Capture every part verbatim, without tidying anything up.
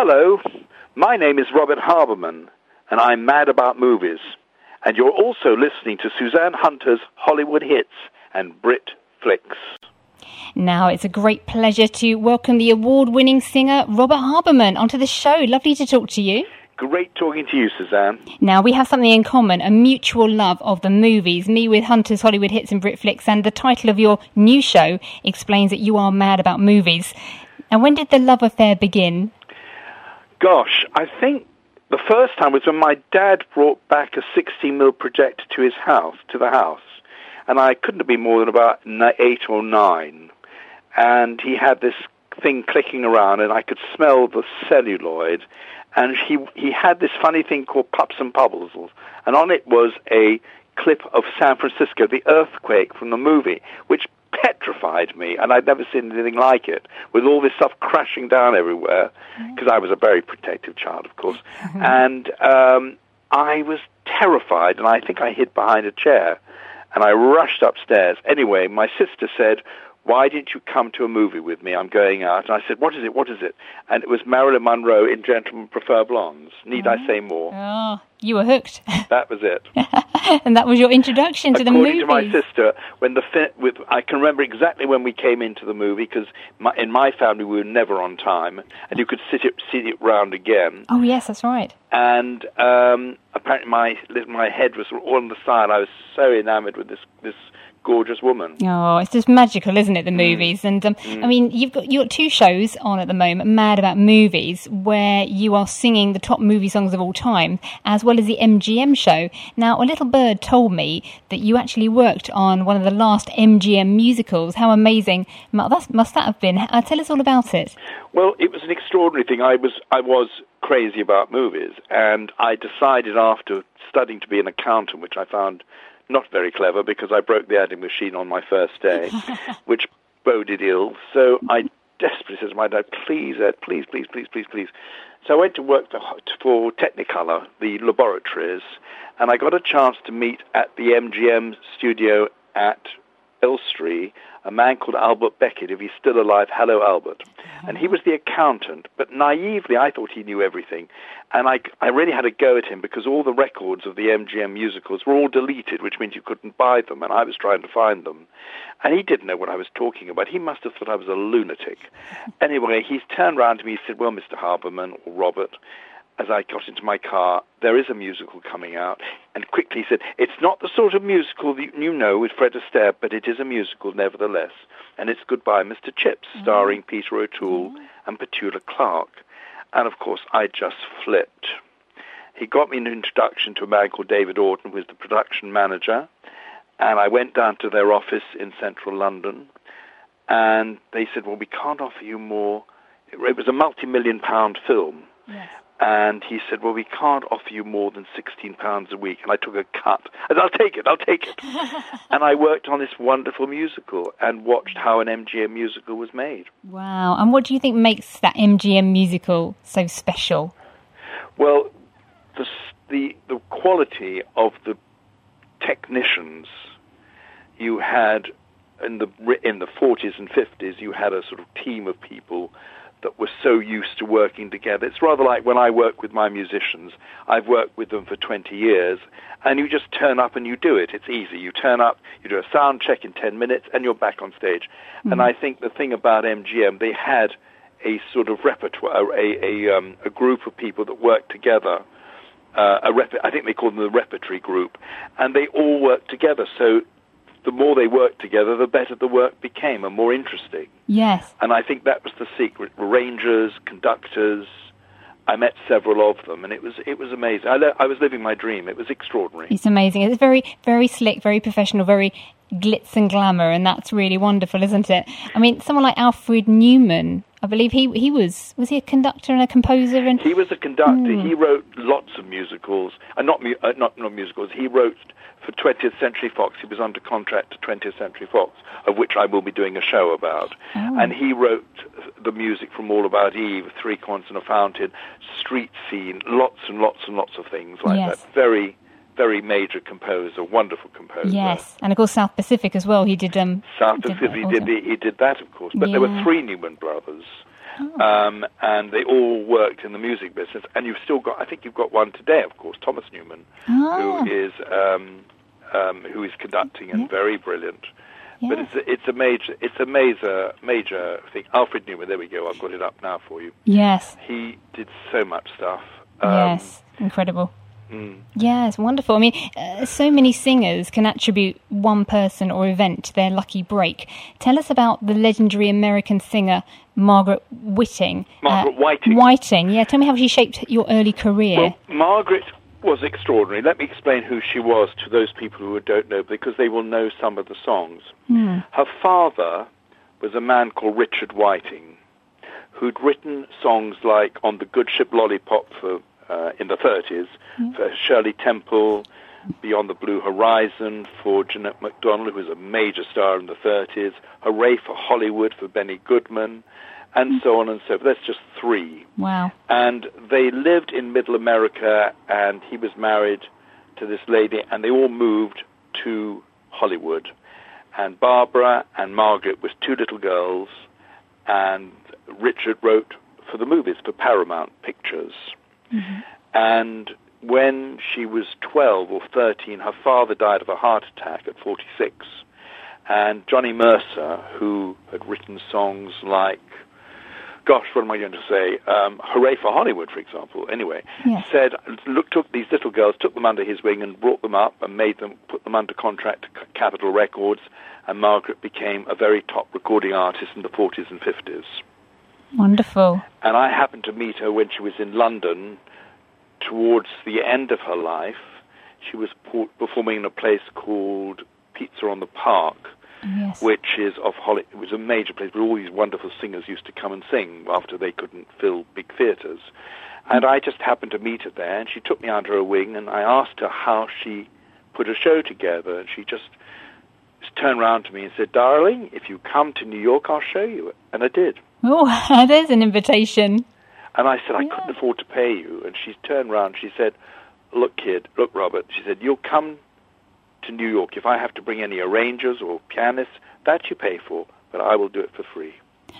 Hello, my name is Robert Haberman, and I'm mad about movies. And you're also listening to Suzanne Hunter's Hollywood Hits and Brit Flicks. Now, it's a great pleasure to welcome the award-winning singer Robert Haberman onto the show. Lovely to talk to you. Great talking to you, Suzanne. Now, we have something in common, a mutual love of the movies. Me with Hunter's Hollywood Hits and Brit Flicks, and the title of your new show explains that you are mad about movies. And when did the love affair begin? Gosh, I think the first time was when my dad brought back a sixteen millimeter projector to his house, to the house. And I couldn't have been more than about eight or nine. And he had this thing clicking around, and I could smell the celluloid. And he he had this funny thing called Pups and Pubbles, and on it was a clip of San Francisco, the earthquake from the movie, which petrified me, and I'd never seen anything like it, with all this stuff crashing down everywhere, because I was a very protective child, of course. And um, I was terrified, and I think I hid behind a chair, and I rushed upstairs. Anyway, my sister said, "Why didn't you come to a movie with me? I'm going out." And I said, "What is it? What is it?" And it was Marilyn Monroe in Gentlemen Prefer Blondes. Need oh. I say more? Oh, you were hooked. That was it. And that was your introduction to the movie. According to my sister, when the fi- with I can remember exactly when we came into the movie, because in my family we were never on time, and you could sit it sit it round again. Oh yes, that's right. And um, apparently my my head was all on the side. I was so enamoured with this this. gorgeous woman. Oh, it's just magical, isn't it, the movies? Mm. And um, mm. I mean, you've got you've got two shows on at the moment, Mad About Movies, where you are singing the top movie songs of all time, as well as the M G M show. Now, a little bird told me that you actually worked on one of the last M G M musicals. How amazing that must that have been? Uh, tell us all about it. Well, it was an extraordinary thing. I was I was crazy about movies, and I decided after studying to be an accountant, which I found not very clever, because I broke the adding machine on my first day, which boded ill. So I desperately said to my dad, please, Ed, please, please, please, please, please. So I went to work for, for Technicolor, the laboratories, and I got a chance to meet at the M G M studio at Elstree a man called Albert Beckett. If he's still alive, hello, Albert. And he was the accountant, but naively I thought he knew everything. And I, I really had a go at him, because all the records of the M G M musicals were all deleted, which means you couldn't buy them, and I was trying to find them. And he didn't know what I was talking about. He must have thought I was a lunatic. Anyway, he turned around to me and said, well, Mister Haberman, or Robert, as I got into my car, there is a musical coming out. And quickly he said, it's not the sort of musical that you know with Fred Astaire, but it is a musical nevertheless. And it's Goodbye, Mister Chips, mm-hmm. starring Peter O'Toole mm-hmm. and Petula Clark. And, of course, I just flipped. He got me an introduction to a man called David Orton, who was the production manager. And I went down to their office in central London. And they said, well, we can't offer you more. It was a multi-million pound film. Yes. And he said, well, we can't offer you more than sixteen pounds a week. And I took a cut. I said, I'll take it, I'll take it. And I worked on this wonderful musical and watched how an M G M musical was made. Wow. And what do you think makes that M G M musical so special? Well, the the, the quality of the technicians. You had, in the in the forties and fifties, you had a sort of team of people that were so used to working together. It's rather like when I work with my musicians. I've worked with them for twenty years, and you just turn up and you do it. It's easy. You turn up, you do a sound check in ten minutes, and you're back on stage. Mm-hmm. And I think the thing about M G M, they had a sort of repertoire, a, a, um, a group of people that worked together. Uh, a rep- I think they called them the repertory group, and they all worked together. So the more they worked together, the better the work became and more interesting. Yes. And I think that was the secret. Arrangers, conductors, I met several of them, and it was it was amazing. I, le- I was living my dream. It was extraordinary. It's amazing. It's very, very slick, very professional, very glitz and glamour, and that's really wonderful, isn't it? I mean, someone like Alfred Newman, I believe he he was was he a conductor and a composer? And he was a conductor. Mm. He wrote lots of musicals, and uh, not mu- uh, not not musicals. He wrote for twentieth Century Fox. He was under contract to twentieth Century Fox, of which I will be doing a show about. Oh. And he wrote the music from All About Eve, Three Corners and a Fountain, Street Scene, lots and lots and lots of things like yes. that. Very, very major composer, wonderful composer. Yes, and of course South Pacific as well. He did um. South did Pacific, he did, the, he did that, of course. But yeah. there were three Newman brothers. Oh. Um, and they all worked in the music business. And you've still got, I think you've got one today, of course, Thomas Newman, oh. who is um, um, who is conducting and yeah. very brilliant. Yes. But it's a, it's a major it's a major major thing. Alfred Newman, there we go. I've got it up now for you. Yes, he did so much stuff. Um, yes, incredible. Mm. Yes, wonderful. I mean, uh, so many singers can attribute one person or event to their lucky break. Tell us about the legendary American singer Margaret Whiting. Margaret uh, Whiting. Whiting, yeah. Tell me how she shaped your early career. Well, Margaret was extraordinary. Let me explain who she was to those people who don't know, because they will know some of the songs. Mm. Her father was a man called Richard Whiting, who'd written songs like On the Good Ship Lollipop for uh, in the thirties, mm. for Shirley Temple, Beyond the Blue Horizon for Jeanette MacDonald, who was a major star in the thirties, Hooray for Hollywood for Benny Goodman, and mm. so on and so forth. That's just three. Wow. And they lived in Middle America, and he was married to this lady, and they all moved to Hollywood. And Barbara and Margaret was two little girls, and Richard wrote for the movies, for Paramount Pictures. Mm-hmm. And when she was twelve or thirteen, her father died of a heart attack at forty-six. And Johnny Mercer, who had written songs like, gosh, what am I going to say? Um, Hooray for Hollywood, for example, anyway, yes. said, look, took these little girls, took them under his wing and brought them up and made them, put them under contract to Capitol Records, and Margaret became a very top recording artist in the forties and fifties. Wonderful. And I happened to meet her when she was in London towards the end of her life. She was performing in a place called Pizza on the Park, yes. which is of Holly. It was a major place where all these wonderful singers used to come and sing after they couldn't fill big theatres. And I just happened to meet her there, and she took me under her wing, and I asked her how she put a show together, and she just turned around to me and said, darling, if you come to New York, I'll show you it. And I did. Oh, there's an invitation. And I said, I yeah. couldn't afford to pay you. And she turned around, she said, look, kid, look, Robert, she said, you'll come to New York. If I have to bring any arrangers or pianists, that you pay for, but I will do it for free.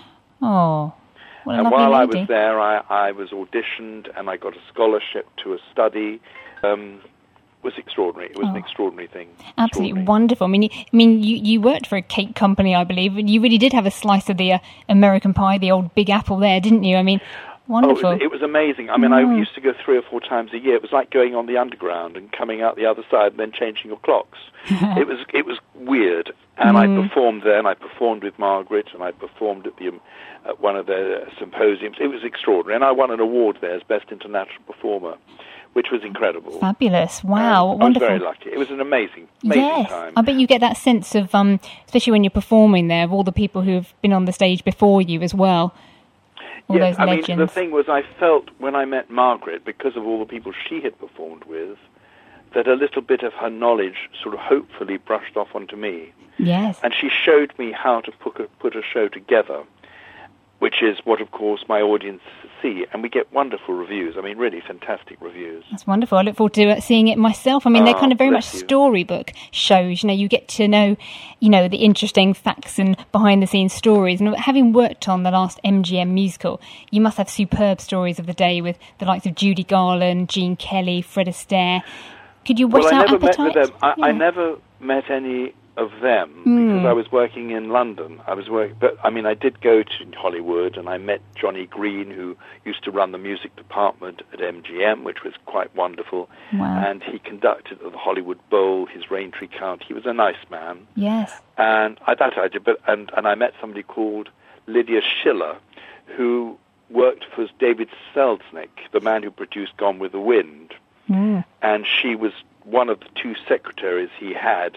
Oh, what a And lovely while lady. I was there, I, I was auditioned, and I got a scholarship to a study. Um, it was extraordinary. It was oh. an extraordinary thing. Absolutely extraordinary. wonderful. I mean, you, I mean, you, you worked for a cake company, I believe, and you really did have a slice of the uh, American pie, the old Big Apple there, didn't you? I mean, wonderful. Oh, it was, it was amazing. I mean, mm. I used to go three or four times a year. It was like going on the underground and coming out the other side and then changing your clocks. it was it was weird. And mm. I performed there, and I performed with Margaret, and I performed at the um, at one of their symposiums. It was extraordinary, and I won an award there as Best International Performer, which was incredible. Fabulous. Wow, and wonderful. I was very lucky. It was an amazing, amazing yes. time. I bet you get that sense of, um, especially when you're performing there, of all the people who have been on the stage before you as well. All yes, those I legends. mean, the thing was, I felt when I met Margaret, because of all the people she had performed with, that a little bit of her knowledge sort of hopefully brushed off onto me. Yes. And she showed me how to put a, put a show together, which is what, of course, my audience see. And we get wonderful reviews. I mean, really fantastic reviews. That's wonderful. I look forward to uh, seeing it myself. I mean, oh, they're kind of very much you. storybook shows. You know, you get to know, you know, the interesting facts and behind-the-scenes stories. And having worked on the last M G M musical, you must have superb stories of the day with the likes of Judy Garland, Gene Kelly, Fred Astaire. Could you whet well, out I never appetite? met with them. I, yeah. I never met any of them mm. because I was working in London. I was working, but I mean, I did go to Hollywood, and I met Johnny Green, who used to run the music department at M G M, which was quite wonderful. Wow. And he conducted the Hollywood Bowl, his Raintree County. He was a nice man. Yes. And I, that I did. But and and I met somebody called Lydia Schiller, who worked for David Selznick, the man who produced Gone with the Wind. Mm. And she was one of the two secretaries he had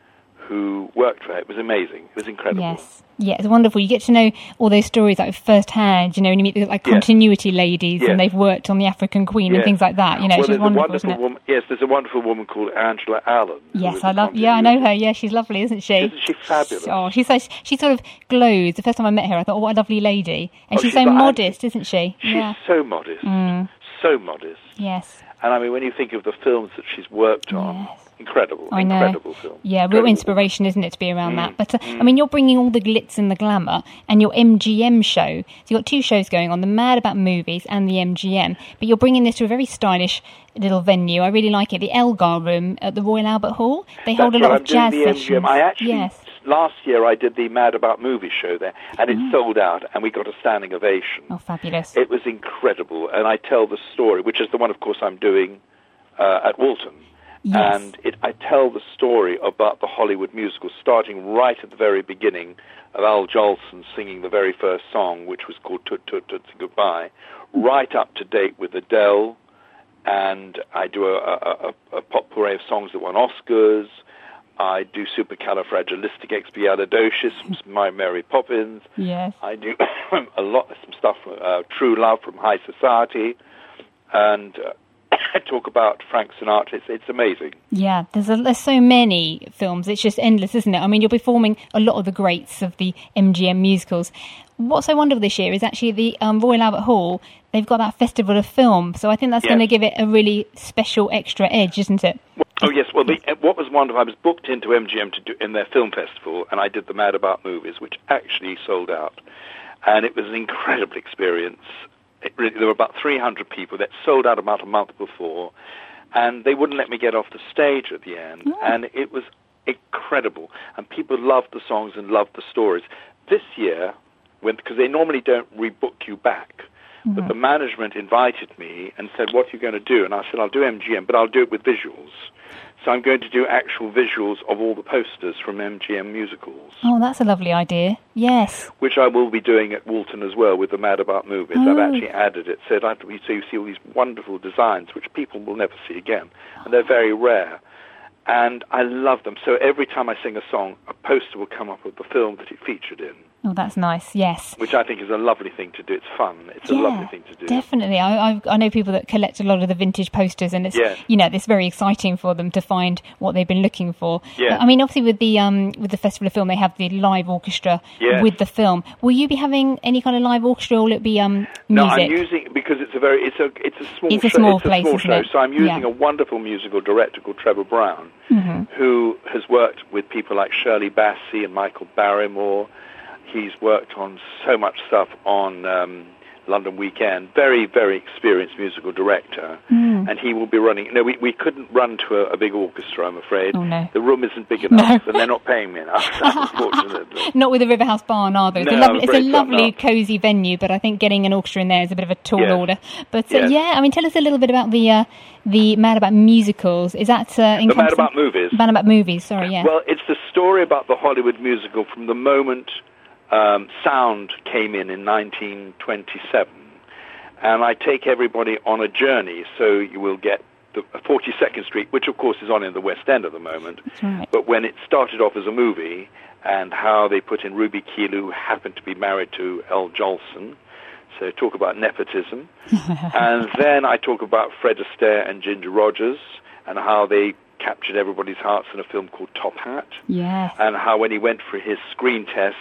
who worked for it. It was amazing. It was incredible. Yes. Yeah, it's wonderful. You get to know all those stories like firsthand, you know, when you meet the, like yes. continuity ladies yes. and they've worked on the African Queen yes. and things like that. You know, well, she's wonderful, wonderful isn't it? woman, yes, there's a wonderful woman called Angela Allen. Yes, I love. Yeah, I know her. Yeah, she's lovely, isn't she? Isn't she fabulous? Oh, she's so she sort of glows. The first time I met her, I thought, oh, what a lovely lady, and oh, she's, she's so like, modest, isn't she? She's yeah. so modest. Mm. so modest. Yes. And I mean, when you think of the films that she's worked on, yes. incredible, I know. incredible film. Yeah, incredible real inspiration, isn't it, to be around mm. that? But, uh, mm. I mean, you're bringing all the glitz and the glamour and your M G M show. So you've got two shows going on, the Mad About Movies and the M G M. But you're bringing this to a very stylish little venue. I really like it. The Elgar Room at the Royal Albert Hall. They hold That's a lot right, of jazz I'm doing the sessions. M G M. I actually, yes. last year I did the Mad About Movies show there, and it Mm. sold out, and we got a standing ovation. Oh, fabulous. It was incredible, and I tell the story, which is the one, of course, I'm doing uh, at Walton. Yes. And it, I tell the story about the Hollywood musical, starting right at the very beginning of Al Jolson singing the very first song, which was called Toot Toot Tootsie Goodbye, right up to date with Adele, and I do a, a, a, a potpourri of songs that won Oscars. I do Supercalifragilisticexpialidocious from My Mary Poppins. Yes. I do a lot of some stuff, uh, True Love from High Society, and uh, I talk about Frank Sinatra. It's, it's amazing. Yeah, there's, a, there's so many films. It's just endless, isn't it? I mean, you're performing a lot of the greats of the M G M musicals. What's so wonderful this year is actually the um, Royal Albert Hall. They've got that Festival of Film, so I think that's yes. going to give it a really special extra edge, isn't it? Oh yes. Well, the, what was wonderful, I was booked into M G M to do in their film festival, and I did the Mad About Movies, which actually sold out, and it was an incredible experience. It really, there were about three hundred people that sold out about a month before, and they wouldn't let me get off the stage at the end, oh. and it was incredible, and people loved the songs and loved the stories. This year, because they normally don't rebook you back, mm-hmm. but the management invited me and said, what are you going to do? And I said, I'll do M G M, but I'll do it with visuals. So I'm going to do actual visuals of all the posters from M G M musicals. Oh, that's a lovely idea. Yes. Which I will be doing at Walton as well with the Mad About Movies. Oh. I've actually added it. So, so you see all these wonderful designs which people will never see again. And they're very rare. And I love them. So every time I sing a song, a poster will come up with the film that it featured in. Oh, that's nice, yes. Which I think is a lovely thing to do. It's fun. It's yeah, a lovely thing to do. Definitely. I, I I know people that collect a lot of the vintage posters, and it's, yeah. you know, it's very exciting for them to find what they've been looking for. Yeah. I mean, obviously with the um with the Festival of Film, they have the live orchestra yes. with the film. Will you be having any kind of live orchestra, or will it be um music? No, I'm using, because it's a very, it's a, it's a small it's a show. small it's place, a small isn't show. it? So I'm using yeah. a wonderful musical director called Trevor Brown, mm-hmm. who has worked with people like Shirley Bassey and Michael Barrymore. He's worked on so much stuff on um, London Weekend. Very, very experienced musical director. Mm. And he will be running... No, we, we couldn't run to a, a big orchestra, I'm afraid. Oh, no. The room isn't big enough, No. and they're not paying me enough, unfortunately. Not with the Riverhouse Barn, are they? It's No, a lovely, I'm it's a afraid not, lovely no. cosy venue, but I think getting an orchestra in there is a bit of a tall Yes. order. But uh, Yes. yeah, I mean, tell us a little bit about the uh, the Mad About Musicals. Is that uh, The Mad About Movies. Mad About Movies, sorry, yeah. Well, it's the story about the Hollywood musical from the moment um, sound came in in nineteen twenty-seven. And I take everybody on a journey, so you will get the forty-second Street, which of course is on in the West End at the moment. That's right. But when it started off as a movie, and how they put in Ruby Keeley, who happened to be married to Al Jolson. So talk about nepotism. And then I talk about Fred Astaire and Ginger Rogers, and how they captured everybody's hearts in a film called Top Hat. Yes. And how when he went for his screen test,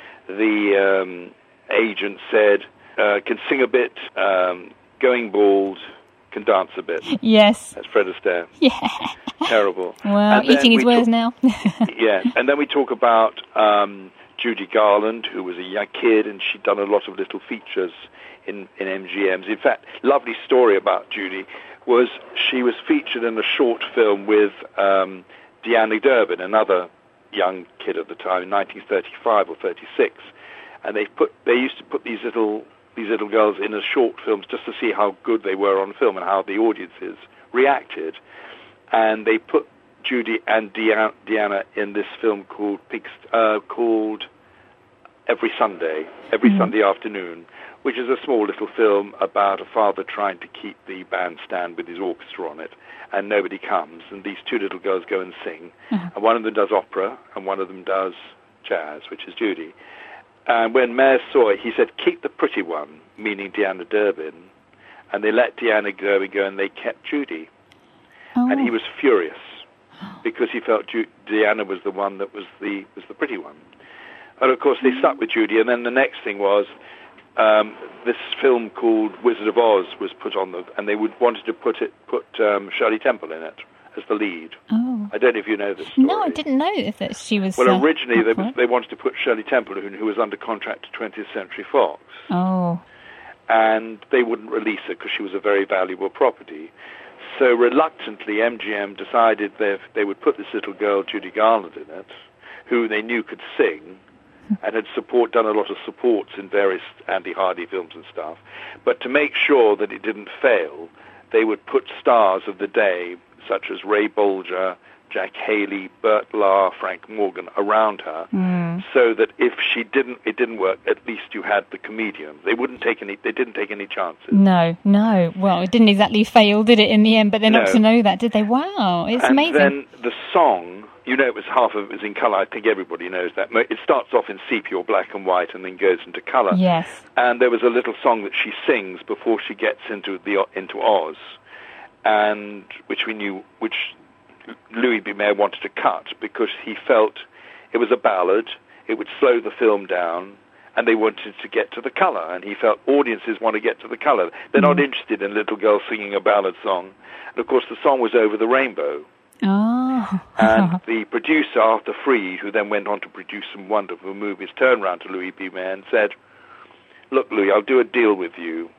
the um, agent said, uh, can sing a bit, um, going bald, can dance a bit. Yes. That's Fred Astaire. Yeah. Terrible. Well, And then eating his we words talk- now. Yes, and then we talk about um, Judy Garland, who was a young kid, and she'd done a lot of little features in, in M G Ms. In fact, lovely story about Judy was she was featured in a short film with um, Deanna Durbin, another young kid at the time, in nineteen thirty-five or thirty-six, and they put they used to put these little these little girls in as short films just to see how good they were on film and how the audiences reacted, and they put Judy and Deanna, Deanna in this film called Pigs, uh, called Every Sunday, every mm-hmm. Sunday afternoon, which is a small little film about a father trying to keep the bandstand with his orchestra on it, and nobody comes, and these two little girls go and sing, mm-hmm. and one of them does opera, and one of them does jazz, which is Judy. And when Mayer saw it, he said, keep the pretty one, meaning Deanna Durbin, and they let Deanna Durbin go, and they kept Judy. Oh. And he was furious, because he felt Ju- Deanna was the one that was the was the pretty one. And of course, they stuck with Judy, and then the next thing was, um, this film called Wizard of Oz was put on the, and they would wanted to put it put um, Shirley Temple in it as the lead. Oh. I don't know if you know this story. No, I didn't know if that she was. Well, uh, originally they, was, they wanted to put Shirley Temple, who, who was under contract to twentieth Century Fox. Oh. And they wouldn't release her because she was a very valuable property. So reluctantly, M G M decided they they would put this little girl, Judy Garland, in it, who they knew could sing, and had support done a lot of supports in various Andy Hardy films and stuff. But to make sure that it didn't fail, they would put stars of the day, such as Ray Bolger, Jack Haley, Burt Lahr, Frank Morgan, around her, mm. so that if she didn't, it didn't work, at least you had the comedian. They wouldn't take any. They didn't take any chances. No, no. Well, it didn't exactly fail, did it, in the end? But they're no. not to know that, did they? Wow, it's and amazing. And then the song, you know, it was half of it was in colour. I think everybody knows that. It starts off in sepia or black and white, and then goes into colour. Yes. And there was a little song that she sings before she gets into the into Oz, and which we knew, which Louis B. Mayer wanted to cut because he felt it was a ballad, it would slow the film down, and they wanted to get to the colour, and he felt audiences want to get to the colour. They're mm. not interested in little girls singing a ballad song. And of course the song was Over the Rainbow. Oh. And the producer, Arthur Freed, who then went on to produce some wonderful movies, turned round to Louis B. Mayer and said, "Look, Louis, I'll do a deal with you.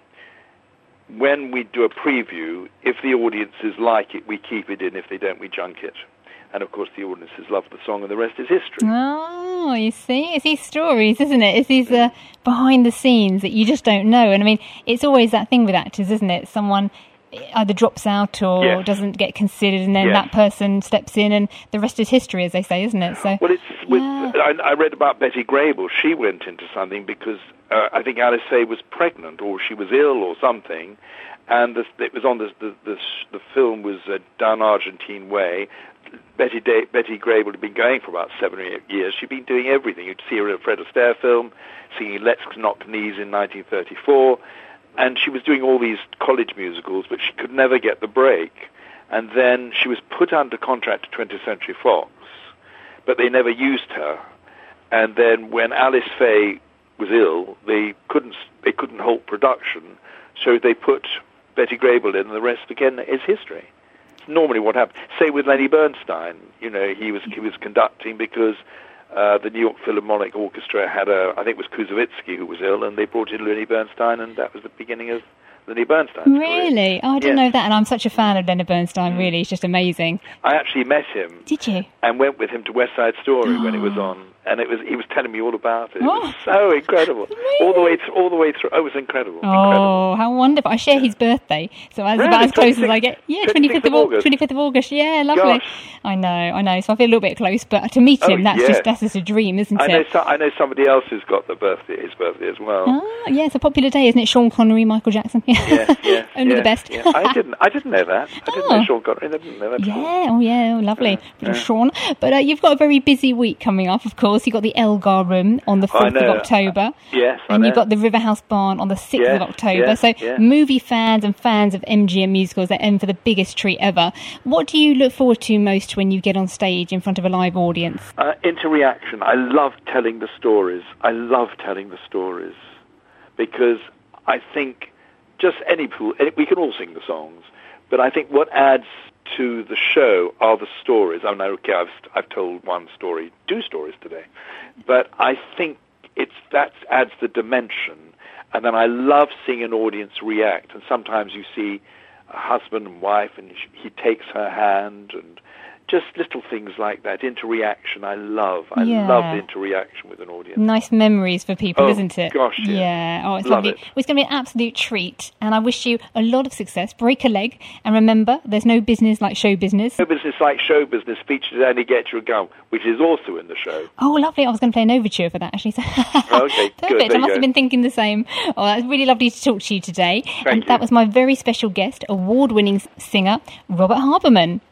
When we do a preview, if the audiences like it, we keep it in. If they don't, we junk it." And, of course, the audiences love the song, and the rest is history. Oh, you see? It's these stories, isn't it? It's these uh, behind the scenes that you just don't know. And, I mean, it's always that thing with actors, isn't it? Someone either drops out or yes. doesn't get considered, and then yes. that person steps in, and the rest is history, as they say, isn't it? So, well, it's with, yeah. I, I read about Betty Grable. She went into something because uh, I think Alice Faye was pregnant, or she was ill, or something, and the, it was on the the, the, the film was uh, done Argentine way. Betty Day, Betty Grable had been going for about seven or eight years. She'd been doing everything. You'd see her in a Fred Astaire film, singing Let's Knock Knees in nineteen thirty-four. And she was doing all these college musicals, but she could never get the break. And then she was put under contract to twentieth Century Fox, but they never used her. And then when Alice Faye was ill, they couldn't they couldn't halt production, so they put Betty Grable in, and the rest again is history. It's normally what happened. Say with Lenny Bernstein, you know, he was he was conducting because Uh, the New York Philharmonic Orchestra had a, I think it was Koussevitzky who was ill, and they brought in Lenny Bernstein, and that was the beginning of Lenny Bernstein's Really? career. Oh, I didn't yes. know that, and I'm such a fan of Leonard Bernstein, really. He's just amazing. I actually met him. Did you? And went with him to West Side Story oh. when it was on, and it was he was telling me all about it. It oh. was so incredible. Really? All the way through, all the way through. Oh, it was incredible. Oh, incredible. how wonderful. I share his birthday, so that's really? about as close as I get. Yeah, twenty-fifth of August. twenty-fifth of August, yeah, lovely. Gosh. I know, I know, so I feel a little bit close, but to meet him, oh, that's yeah. just that's just a dream, isn't I it? know, so, I know somebody else who's got the birthday, his birthday as well. Ah, yeah, it's a popular day, isn't it? Sean Connery, Michael Jackson. yeah, yeah. Only yeah, the best. yeah. I didn't I didn't know that. I didn't oh. know Sean Connery. I didn't know that. Yeah, oh yeah, oh, lovely. Yeah, Little yeah. Sean. But uh, you've got a very busy week coming up, of course. You've got the Elgar Room on the fourth of October. Yes, I And know. you've got the Riverhouse Barn on the sixth yes, of October. yes, so yes. movie fans and fans of M G M musicals, they're in for the biggest treat ever. What do you look forward to most when you get on stage in front of a live audience? Uh, interaction. I love telling the stories. I love telling the stories because I think just any pool, we can all sing the songs, but I think what adds to the show are the stories. I mean, okay, I've, I've told one story, two stories today, but I think it's that adds the dimension. And then I love seeing an audience react. And sometimes you see a husband and wife, and he takes her hand, and just little things like that. Interaction, I love. I yeah. love the interaction with an audience. Nice memories for people, oh, isn't it? Gosh, yeah. yeah. Oh, it's love lovely. It. Well, it's going to be an absolute treat, and I wish you a lot of success. Break a leg, and remember, there's no business like show business. No business like show business featured Annie Get Your Gun, which is also in the show. Oh, lovely. I was going to play an overture for that, actually. So okay, perfect. good. I must have been thinking the same. Oh, that's really lovely to talk to you today. Thank and you. That was my very special guest, award-winning singer, Robert Harberman.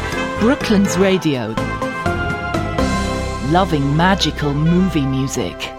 Brooklands Radio. Loving magical movie music.